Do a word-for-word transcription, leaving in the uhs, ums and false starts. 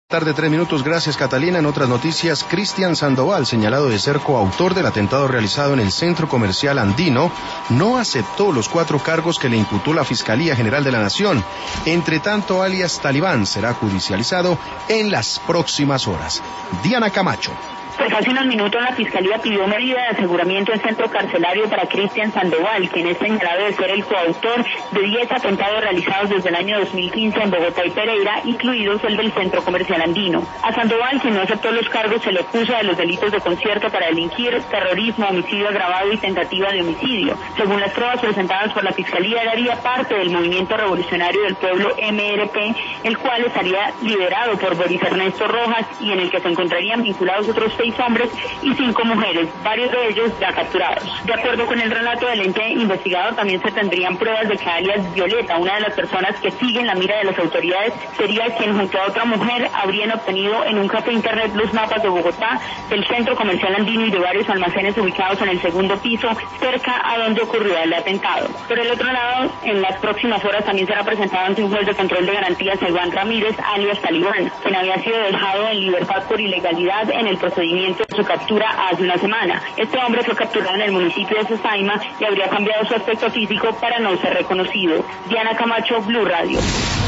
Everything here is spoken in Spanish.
Tarde, tres minutos, gracias Catalina. En otras noticias, Cristian Sandoval, señalado de ser coautor del atentado realizado en el Centro Comercial Andino, no aceptó los cuatro cargos que le imputó la Fiscalía General de la Nación. Entre tanto, alias Talibán será judicializado en las próximas horas. Diana Camacho. Pues hace unos minutos la Fiscalía pidió medida de aseguramiento en centro carcelario para Cristian Sandoval, quien es señalado de ser el coautor de diez atentados realizados desde el año dos mil quince en Bogotá y Pereira, incluidos el del Centro Comercial Andino. A Sandoval, quien no aceptó los cargos, se le acusa de los delitos de concierto para delinquir, terrorismo, homicidio agravado y tentativa de homicidio. Según las pruebas presentadas por la Fiscalía, él haría parte del Movimiento Revolucionario del Pueblo M R P, el cual estaría liderado por Boris Ernesto Rojas y en el que se encontrarían vinculados otros seis hombres y cinco mujeres, varios de ellos ya capturados. De acuerdo con el relato del ente investigador, también se tendrían pruebas de que alias Violeta, una de las personas que siguen la mira de las autoridades, sería quien junto a otra mujer habrían obtenido en un café internet los mapas de Bogotá, del Centro Comercial Andino y de varios almacenes ubicados en el segundo piso, cerca a donde ocurrió el atentado. Por el otro lado, en las próximas horas también será presentado ante un juez de control de garantías a Iván Ramírez, alias Talibán, quien había sido dejado en libertad por ilegalidad en el procedimiento de su captura hace una semana. Este hombre fue capturado en el municipio de Sosaima y habría cambiado su aspecto físico para no ser reconocido. Diana Camacho, Blue Radio.